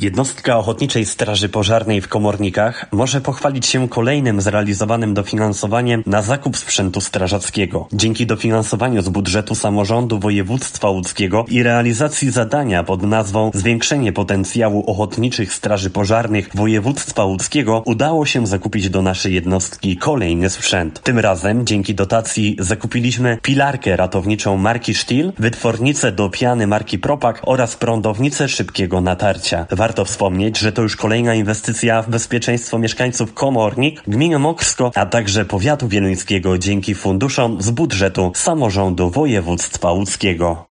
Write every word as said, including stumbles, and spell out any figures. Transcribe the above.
Jednostka Ochotniczej Straży Pożarnej w Komornikach może pochwalić się kolejnym zrealizowanym dofinansowaniem na zakup sprzętu strażackiego. Dzięki dofinansowaniu z budżetu samorządu województwa łódzkiego i realizacji zadania pod nazwą Zwiększenie potencjału ochotniczych straży pożarnych województwa łódzkiego udało się zakupić do naszej jednostki kolejny sprzęt. Tym razem dzięki dotacji zakupiliśmy pilarkę ratowniczą marki Stihl, wytwornicę do piany marki Propak oraz prądownicę szybkiego natarcia. Warto wspomnieć, że to już kolejna inwestycja w bezpieczeństwo mieszkańców Komornik, gminy Mokrsko, a także powiatu wieluńskiego dzięki funduszom z budżetu samorządu województwa łódzkiego.